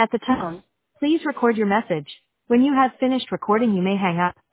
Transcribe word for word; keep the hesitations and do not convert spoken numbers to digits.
At the tone, please record your message. When you have finished recording, you may hang up.